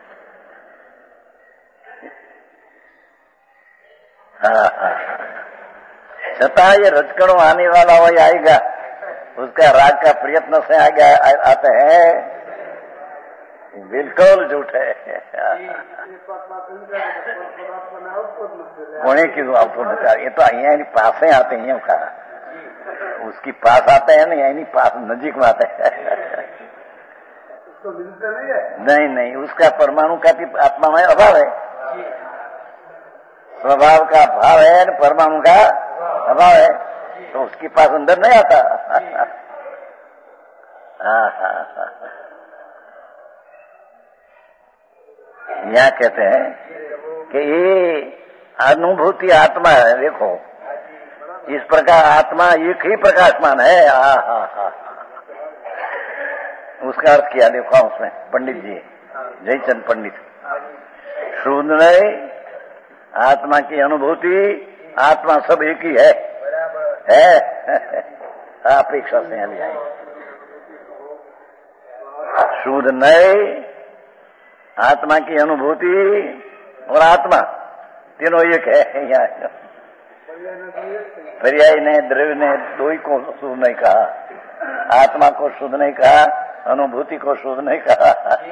छता ये रजकड़ों आने वाला वही आएगा, उसका राग का प्रयत्न से आगे आते हैं, बिल्कुल झूठ है। कोने की आपको ये तो यहाँ पास ही आते हैं का, उसकी पास आते हैं ना, यही पास नजीक में आते हैं। नहीं नहीं, उसका परमाणु का भी आत्मा में अभाव है, स्वभाव का अभाव है, परमाणु का अभाव है, तो उसके पास अंदर नहीं आता। यहाँ कहते हैं कि ये अनुभूति आत्मा है। देखो इस प्रकार आत्मा एक ही प्रकाशमान है। उसका अर्थ किया देखो उसमें पंडित जी जयचंद पंडित, शुद्ध नहीं आत्मा की अनुभूति, आत्मा सब एक ही है अपेक्षा से यहाँ आई। शुद्ध नहीं आत्मा की अनुभूति और आत्मा तीनों एक है। यहाँ पर्याय ने द्रव्य ने दो ही को शुद्ध नहीं कहा, आत्मा को शुद्ध नहीं कहा, अनुभूति को शुद्ध नहीं कहा,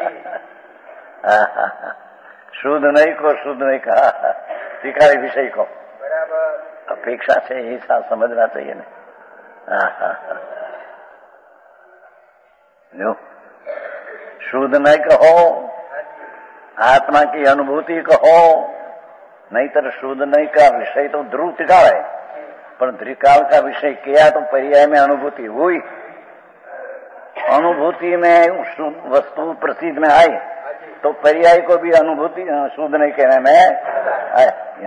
शुद्ध नहीं को शुद्ध नहीं कहा, तिकारी विषय को अपेक्षा से ही साथ समझना चाहिए ना। जो शुद्ध नहीं कहो, आत्मा की अनुभूति कहो, नहीं तो शुद्ध नहीं का विषय तो ध्रुव त्रिकाल है, पर त्रिकाल का विषय किया तो पर्याय में अनुभूति हुई, अनुभूति में वस्तु प्रसिद्ध में आई तो पर्याय को भी अनुभूति शुद्ध नहीं कहने में आया।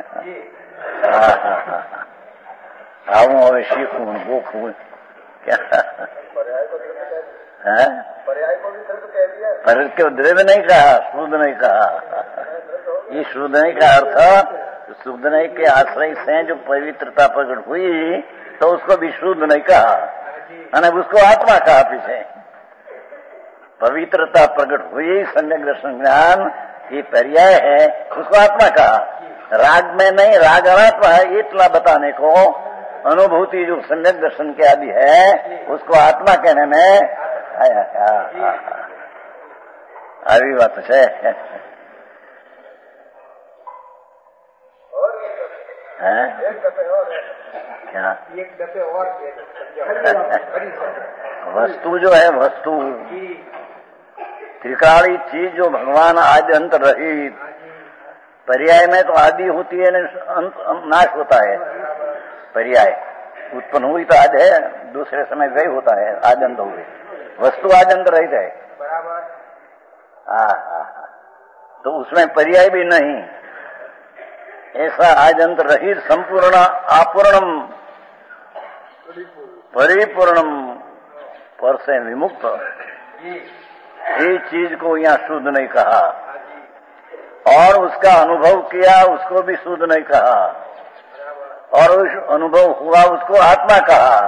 आऊं હવે શીખું ગોખું क्या पर क्यों द्रव्य नहीं कहा, शुद्ध नहीं कहा। ये शुद्ध नहीं का अर्थ शुद्ध नहीं के आश्रय से जो पवित्रता प्रकट हुई तो उसको भी शुद्ध नहीं कहा, और उसको आत्मा कहा। पीछे पवित्रता प्रकट हुई सम्यक दर्शन ज्ञान ये पर्याय है, उसको आत्मा कहा। राग में नहीं, राग अनात्मा है इतना बताने को अनुभूति जो सम्यक दर्शन के आदि है उसको आत्मा कहने में आया। આવી વાત છે। क्या वस्तु जो है, वस्तु त्रिकाली चीज जो भगवान आदि अंत रहित, पर्याय में तो आदि होती है, नाश होता है। पर्याय उत्पन्न हुई तो आज है, दूसरे समय गई होता है, आज अंत हुई। वस्तु आज अंत रहित है, तो उसमें पर्याय भी नहीं। ऐसा आज अंत रहित संपूर्ण आपूर्णम परिपूर्णम पर से विमुक्त ये चीज को यहाँ शुद्ध नहीं कहा, और उसका अनुभव किया उसको भी शुद्ध नहीं कहा, और उस अनुभव हुआ उसको आत्मा कहा।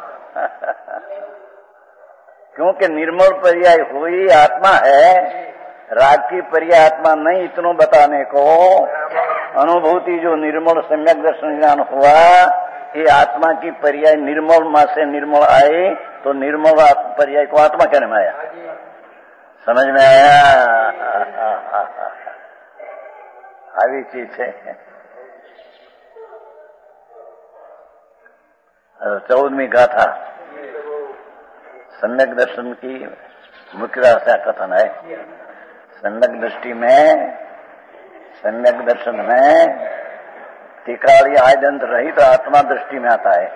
क्योंकि निर्मल पर्याय हुई आत्मा है, राग की पर्याय आत्मा नहीं। इतनों बताने को अनुभूति जो निर्मल सम्यक दर्शन ज्ञान हुआ ये आत्मा की पर्याय निर्मल मां से निर्मल आए तो निर्मल पर्याय को आत्मा कहने में आया। समझ में आया? આવી चीज है। 14वीं गाथा सम्यक दर्शन की मुख्य भाषा कथन है। सम्यक दृष्टि में, सम्यक दर्शन में त्रिकाली आद्यंत रहित तो आत्मा दृष्टि में आता है।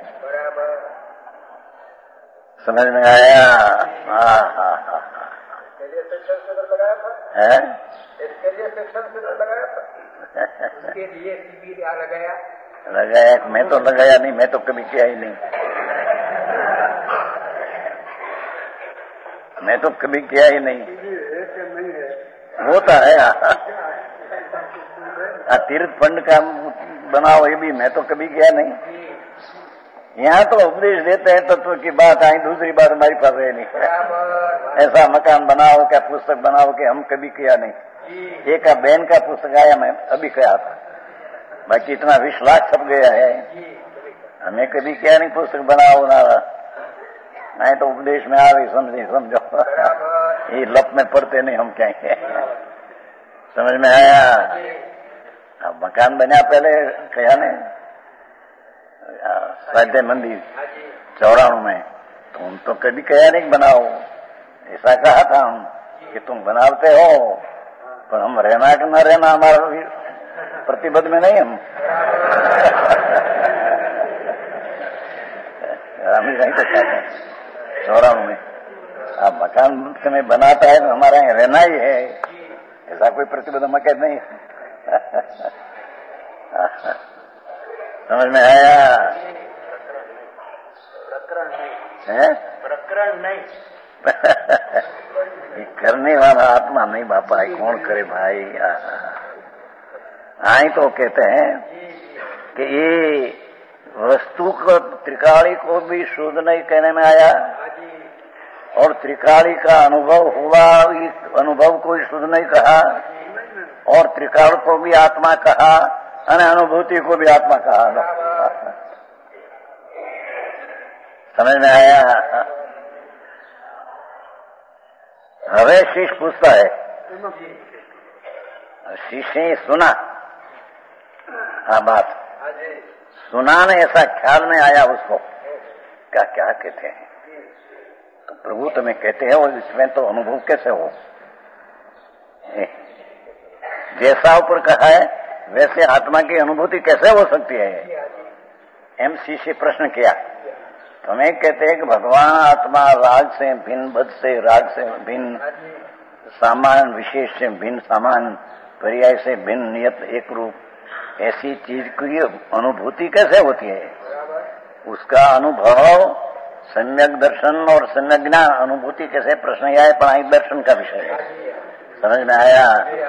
समझ में आया? इसके लिए सेक्शन से लगाया था, उसके लिए लगाया लगाया, मैं तो लगाया नहीं, मैं तो कभी किया ही नहीं, मैं तो कभी किया ही नहीं। होता है तीर्थ फंड का बनाओ, ये भी मैं तो कभी किया नहीं। यहाँ तो उपदेश देते हैं तत्व की बात, आई दूसरी बात हमारी पास है नहीं। ऐसा मकान बनाओ, क्या पुस्तक बनाओ, कि हम कभी किया नहीं। एक बहन का पुस्तक आया, मैं अभी कहा था, बाकी इतना 20 लाख छप गया है, हमें कभी किया नहीं पुस्तक बनाओ ना। नहीं तो उपदेश में आ रही समझो ये लप में पड़ते नहीं हम, क्या समझ में आया। अब मकान बना पहले कहा ने स्वाध्याय मंदिर 94 में, तुम तो कभी कहा नहीं बनाओ, ऐसा कहा था हम कि तुम बनाते हो, पर हम रहना कि न रहना हमारा प्रतिबद्ध में नहीं। हम नहीं तो कहते हैं 94 में, अब मकान में बनाता है तो हमारा यहाँ रहना ही है, ऐसा कोई प्रतिबद्ध मकान नहीं। समझ में आया। प्रकरण नहीं ये करने वाला आत्मा नहीं बापा, कौन करे भाई। आई तो कहते हैं कि ये वस्तु को त्रिकाली को भी शुद्ध नहीं कहने में आया, और त्रिकाली का अनुभव हुआ, इस अनुभव को ही शुद्ध नहीं कहा, और त्रिकाल को भी आत्मा कहा, અને अनुभूति को भी आत्मा कहा। समझ में आया। हवे शिष्य पूछता है, शिष्य सुना बात, सुना ने ऐसा ख्याल में आया उसको, क्या क्या कहते हैं, तो प्रभु तुम्हें कहते हैं, और इसमें तो अनुभव कैसे हो, जैसा ऊपर कहा है वैसे आत्मा की अनुभूति कैसे हो सकती है। एमसी से प्रश्न किया, तुम्हें कहते हैं कि भगवान आत्मा राग से भिन्न, बद से राग से भिन्न, सामान्य विशेष से भिन्न, सामान्य पर्याय से भिन्न, नियत एक रूप, ऐसी चीज की अनुभूति कैसे होती है। उसका अनुभव सम्यक दर्शन और सम्यक ज्ञान, अनुभूति कैसे, प्रश्न यह है, पढ़ाई दर्शन का विषय है। समझ में आया।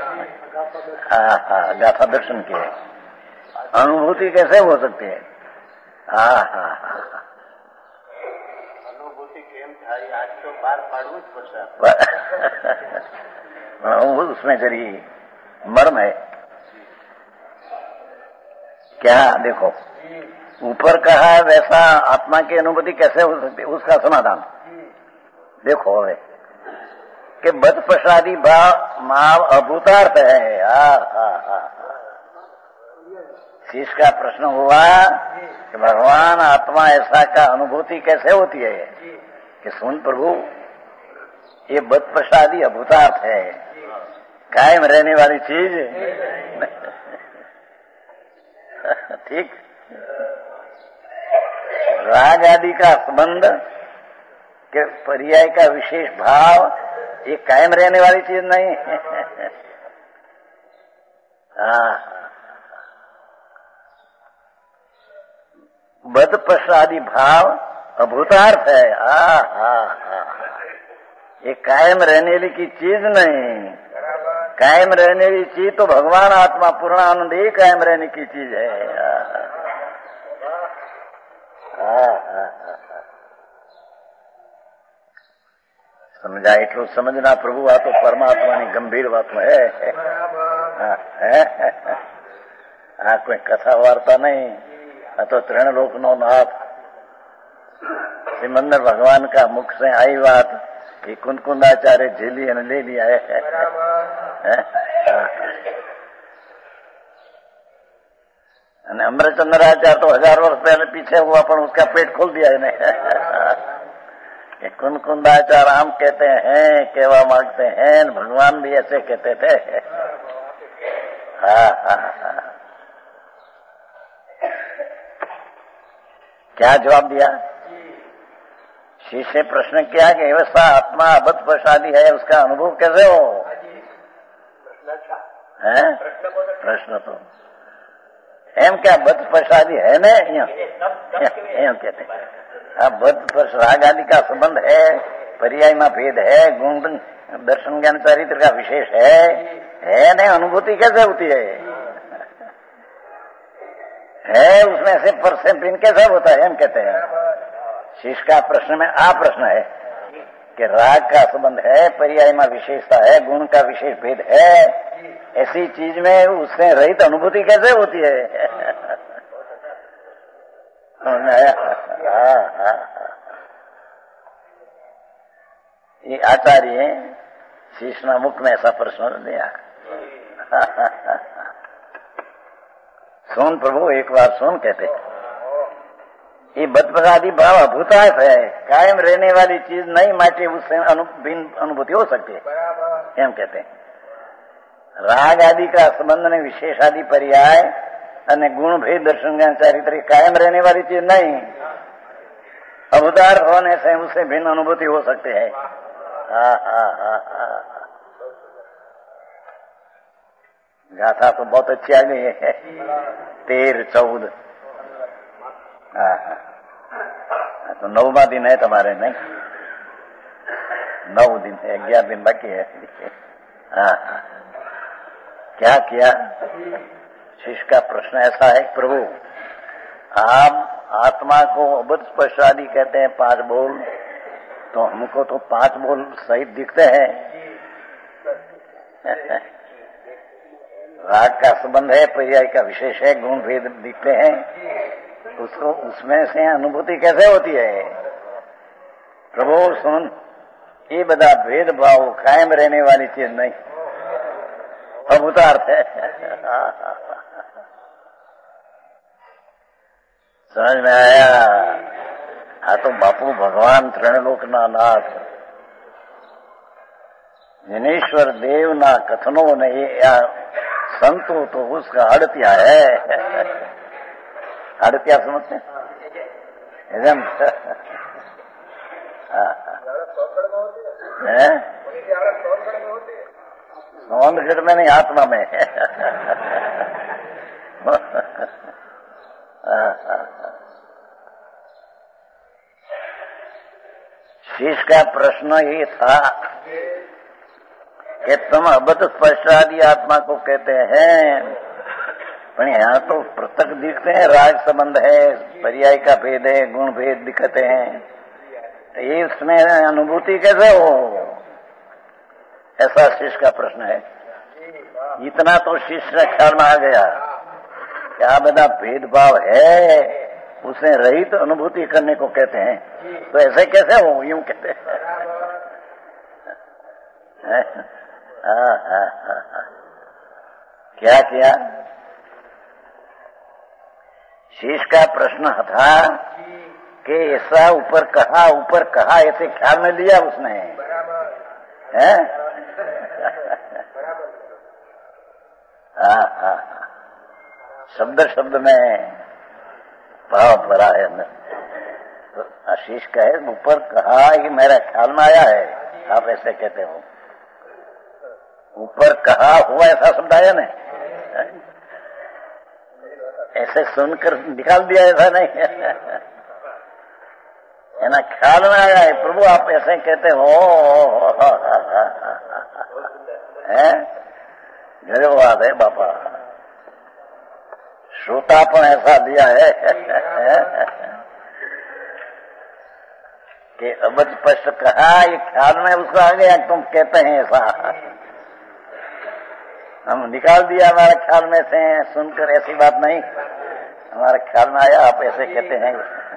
गाथा दर्शन की अनुभूति कैसे हो सकती है। अनुभूति केम थाई, आज तो बार पाड़વું જ પડશે। उसमें जरी मर्म है क्या। देखो ऊपर कहा है वैसा आत्मा की अनुभूति कैसे हो सकती है, उसका समाधान देखो है कि बद प्रसादी भाव अभूतार्थ है। शिष्य का प्रश्न हुआ कि भगवान आत्मा ऐसा का अनुभूति कैसे होती है, कि सुन प्रभु ये बद प्रसादी अभूतार्थ है, कायम रहने वाली चीज। ठीक, राग आदि का संबंध के पर्याय का विशेष भाव, ये कायम रहने वाली चीज नहीं। बद प्रसादी भाव अभूतार्थ है। ये कायम रहने की चीज नहीं, कायम रहने की चीज तो भगवान आत्मा पूर्णानंद ही कायम रहने की चीज है। समझा એટલું સમજના પ્રભુ, આ તો પરમાત્માની ગંભીર વાત है। कोई कथा वार्ता नहीं, आ तो त्रिलोक नो नाथ सिमंदर भगवान का मुख से आई बात, ये कुंदकुंदाचार्य झेली और ले लिया है। अमरचंद्राचार्य तो 1000 वर्ष पहले पीछे हुआ, पर उसका पेट खोल दिया इन्हें। कुंदकुंदाचार्य हम कहते हैं, केवा मांगते हैं, भगवान भी ऐसे कहते थे। क्या जवाब दिया। शिष्य ने प्रश्न किया कि ऐसा आत्मा अबद्ध प्रसादी है, उसका अनुभव कैसे हो। प्रश्न तो એમ કે આ બધ સ્પર્શાદि है न એમ कहते हैं। આ બધ स्पर्श राग आदि का संबंध है, पर्याय में भेद है, गुण दर्शन ज्ञान चरित्र का विशेष है नहीं, अनुभूति कैसे होती है उसमें से परसेंट भिन्न कैसे होता है हम कहते हैं। शिष्य का प्रश्न में आ प्रश्न है कि राग का संबंध है, पर्याय में विशेषता है, गुण का विशेष भेद है, ऐसी चीज में उससे रहित अनुभूति कैसे होती है। ये आचार्य शिष्य मुख में ऐसा प्रश्न दिया। सुन प्रभु एक बार सुन कहते, ये बदपराधी भाव अभूतार्थ है, कायम रहने वाली चीज नहीं, माटे उससे अनुभूति हो सकती है एम कहते हैं। राग आदि का संबंध ने विशेष आदि पर्याय અને गुण भेद दर्शन ज्ञान चारित्र कायम रहने वाली चीज नहीं, अभूतार्थ होने से उससे भिन्न अनुभूति हो सकते है। गाथा तो बहुत अच्छी आ गई है, 13-14। तो 9वां दिन है तुम्हारे, नहीं 9 दिन है, 11 दिन बाकी है। क्या किया? शिष्य का प्रश्न ऐसा है, प्रभु आप आत्मा को अबुद्ध स्पर्श आदि कहते हैं 5 बोल, तो हमको तो 5 बोल सहित दिखते हैं। राग का संबंध है, पर्याय का विशेष है, गुण भेद दिखते हैं, उसको उसमें से अनुभूति कैसे होती है। प्रभु सुन, ये बड़ा भेदभाव कायम रहने वाली चीज नहीं, अभूतार्थ है। समझ में आया? हाँ तो बापू भगवान त्रिलोक ना नाथ जिनेश्वर देव ना कथनों ने या संतो तो उसका अड़तिया है। अड़तिया समझते एकदम सौंदगढ़ में नहीं, आत्मा में। शिष्य का प्रश्न ये था कि तुम अबद्ध स्पर्श आदि आत्मा को कहते हैं, पर यहाँ तो पृथक दिखते हैं, राग संबंध है, पर्याय का भेद है, गुण भेद दिखते हैं, तो ये इसमें अनुभूति कैसे हो, ऐसा शिष्य का प्रश्न है। इतना तो शिष्य ख्याल में आ गया, क्या बड़ा भेदभाव है, उसे रहित तो अनुभूति करने को कहते हैं, तो ऐसे कैसे हो, यूं कहते हैं। क्या किया? शिष्य का प्रश्न था कि ऐसा ऊपर कहा ऐसे ख्याल में लिया उसने, है? शब्द में भाव भरा है अंदर। तो आशीष का है ऊपर कहा, ये मेरा ख्याल में आया है, आप ऐसे कहते हो। ऊपर कहा हुआ ऐसा शब्द आया ना, ऐसे सुनकर निकाल दिया ऐसा नहीं है ना, ख्याल में आया है। प्रभु आप ऐसे कहते हो, गजब बात है बापा, श्रोतापन ऐसा दिया है कि अबद्ध स्पष्ट कहा, ये ख्याल में उसको आ गया, तुम कहते हैं ऐसा, हम निकाल दिया हमारे ख्याल में से, सुनकर ऐसी बात नहीं, हमारे ख्याल में आया आप ऐसे कहते हैं।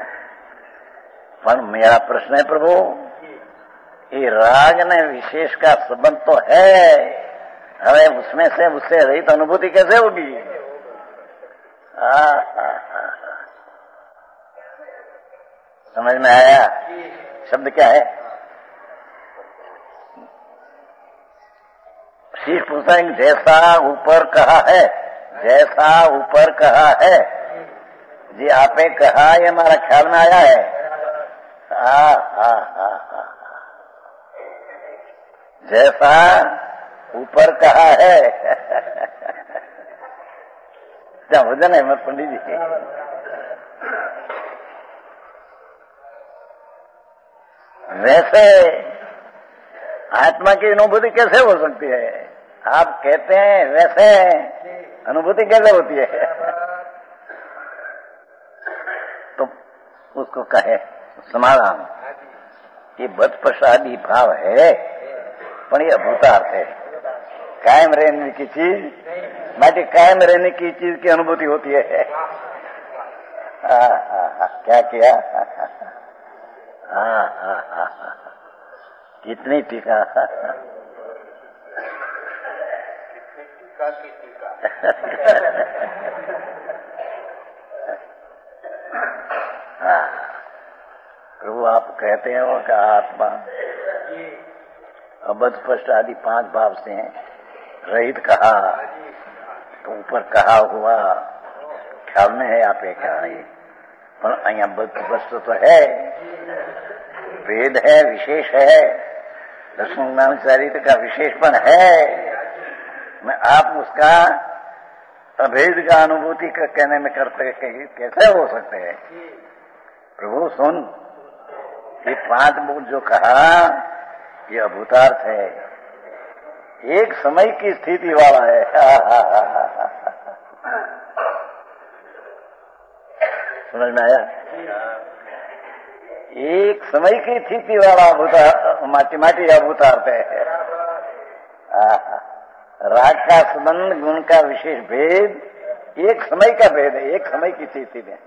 पर मेरा प्रश्न है प्रभु, ये राग ने विशेष का संबंध तो है, हमें उसमें से उससे रहित अनुभूति कैसे होगी। समझ में आया? शब्द क्या है? शीश पूछता है, जैसा ऊपर कहा है, जैसा ऊपर कहा है जी, आपे कहा, ये हमारा ख्याल में आया है। जैसा ऊपर कहा है क्या वजन है मत पंडित जी। वैसे आत्मा की अनुभूति कैसे हो सकती है? आप कहते हैं वैसे अनुभूति कैसे होती है? तो उसको कहे समाधान, ये बद प्रसादी भाव है, पर ये अभूतार्थ है। कायम रहने की चीज, बाकी कायम रहने की चीज की अनुभूति होती है। क्या किया? कितनी टीका, टीका की टीका। प्रभु आप कहते हैं कि आत्मा अबध स्पष्ट आदि 5 भाव से रहित कहा, तो ऊपर कहा हुआ ख्याल में है आप क्या है, पर अहियां बध स्पष्ट तो है, भेद है, विशेष है, लक्ष्मण नाम चरित्र का विशेषपण है। मैं आप उसका अभेद का अनुभूति का कहने में करते कैसे हो सकते हैं? प्रभु सुन, ये 5 बोध जो कहा ये अभूतार्थ है, एक समय की स्थिति वाला है। समझ में आया? एक समय की स्थिति वाला माटी अभूतार्थ है। राग का संबंध, गुण का विशेष भेद एक समय का भेद है, एक समय की स्थिति में।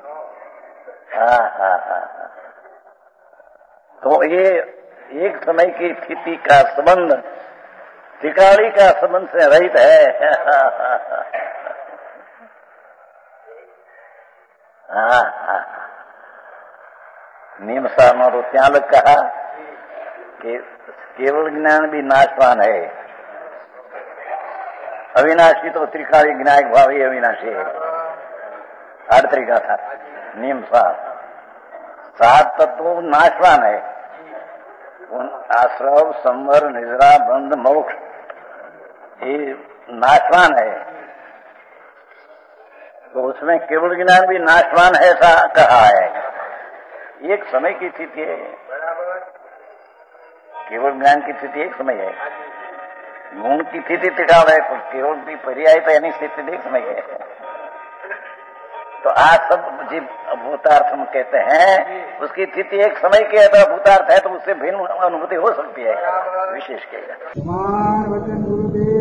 तो ये एक समय की स्थिति का संबंध त्रिकाली का संबंध से रहित है। नियम सारना तो ત્યાં लग कहा कि केवल ज्ञान भी नाशवान है, अविनाशी तो त्रिकाली ज्ञायक भाव ही अविनाशी है। 8 तरीका था नियम सार। 7 तत्व नाशवान है, आश्रव, संवर, निद्रा, बंध, मोक्ष ये नाशवान है, तो उसमें केवल ज्ञान भी नाशवान है ऐसा कहा है। एक समय की स्थिति है, केवल ज्ञान की स्थिति एक समय है, गुण की स्थिति टिकाव है, केवल भी पर्याय तो यानी स्थिति एक समय है। तो आज सब जीव भूतार्थ हम कहते हैं, उसकी स्थिति एक समय की है तो भूतार्थ है, तो उससे भिन्न अनुभूति हो सकती है विशेष के।